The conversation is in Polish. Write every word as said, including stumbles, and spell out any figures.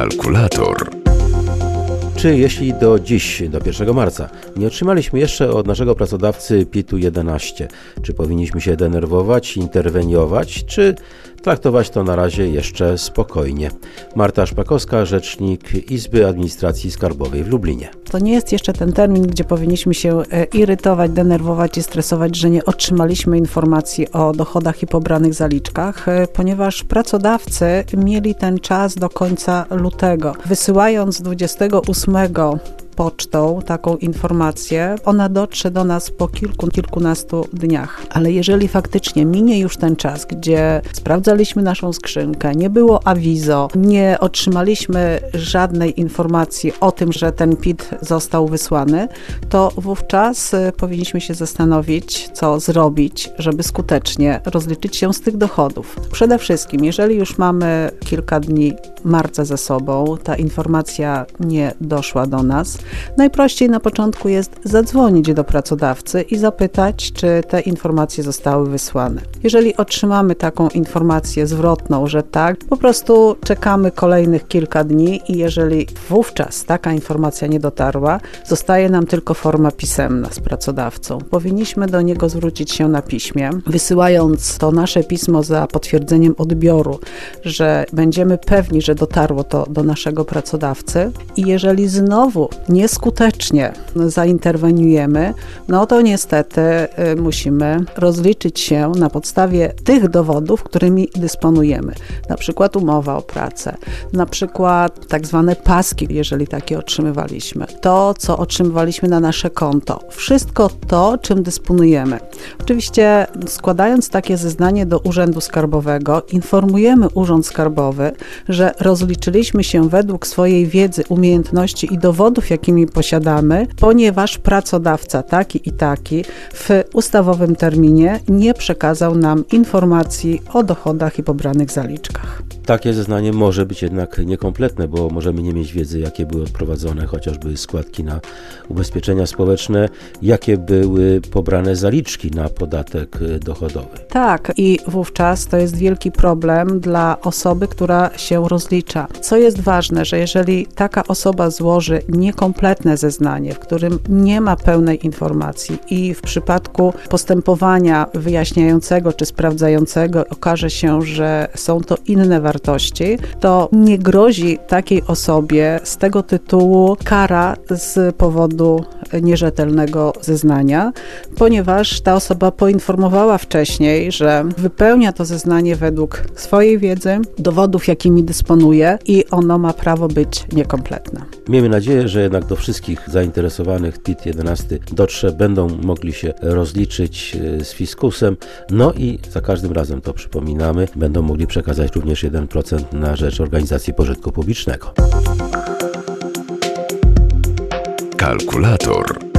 Kalkulator. Czy jeśli do dziś, do pierwszego marca, nie otrzymaliśmy jeszcze od naszego pracodawcy pitu jedenaście, czy powinniśmy się denerwować, interweniować, czy traktować to na razie jeszcze spokojnie? Marta Szpakowska, rzecznik Izby Administracji Skarbowej w Lublinie. To nie jest jeszcze ten termin, gdzie powinniśmy się irytować, denerwować i stresować, że nie otrzymaliśmy informacji o dochodach i pobranych zaliczkach, ponieważ pracodawcy mieli ten czas do końca lutego. Wysyłając dwudziestego ósmego pocztą taką informację, ona dotrze do nas po kilku, kilkunastu dniach. Ale jeżeli faktycznie minie już ten czas, gdzie sprawdzaliśmy naszą skrzynkę, nie było awizo, nie otrzymaliśmy żadnej informacji o tym, że ten pit został wysłany, to wówczas powinniśmy się zastanowić, co zrobić, żeby skutecznie rozliczyć się z tych dochodów. Przede wszystkim, jeżeli już mamy kilka dni marca za sobą, ta informacja nie doszła do nas, najprościej na początku jest zadzwonić do pracodawcy i zapytać, czy te informacje zostały wysłane. Jeżeli otrzymamy taką informację zwrotną, że tak, po prostu czekamy kolejnych kilka dni i jeżeli wówczas taka informacja nie dotarła, zostaje nam tylko forma pisemna z pracodawcą. Powinniśmy do niego zwrócić się na piśmie, wysyłając to nasze pismo za potwierdzeniem odbioru, że będziemy pewni, że dotarło to do naszego pracodawcy i jeżeli znowu nieskutecznie zainterweniujemy, no to niestety y, musimy rozliczyć się na podstawie tych dowodów, którymi dysponujemy. Na przykład umowa o pracę, na przykład tak zwane paski, jeżeli takie otrzymywaliśmy. To, co otrzymywaliśmy na nasze konto. Wszystko to, czym dysponujemy. Oczywiście składając takie zeznanie do Urzędu Skarbowego, informujemy Urząd Skarbowy, że rozliczyliśmy się według swojej wiedzy, umiejętności i dowodów, jakimi posiadamy, ponieważ pracodawca taki i taki w ustawowym terminie nie przekazał nam informacji o dochodach i pobranych zaliczkach. Takie zeznanie może być jednak niekompletne, bo możemy nie mieć wiedzy, jakie były odprowadzone chociażby składki na ubezpieczenia społeczne, jakie były pobrane zaliczki na podatek dochodowy. Tak, i wówczas to jest wielki problem dla osoby, która się rozlicza. Co jest ważne, że jeżeli taka osoba złoży niekompletne zeznanie, w którym nie ma pełnej informacji i w przypadku postępowania wyjaśniającego czy sprawdzającego okaże się, że są to inne wartości, to nie grozi takiej osobie z tego tytułu kara z powodu nierzetelnego zeznania, ponieważ ta osoba poinformowała wcześniej, że wypełnia to zeznanie według swojej wiedzy, dowodów, jakimi dysponuje i ono ma prawo być niekompletne. Miejmy nadzieję, że jednak do wszystkich zainteresowanych pit jedenaście dotrze, będą mogli się rozliczyć z fiskusem, no i za każdym razem to przypominamy, będą mogli przekazać również jeden procent na rzecz organizacji pożytku publicznego. Kalkulator.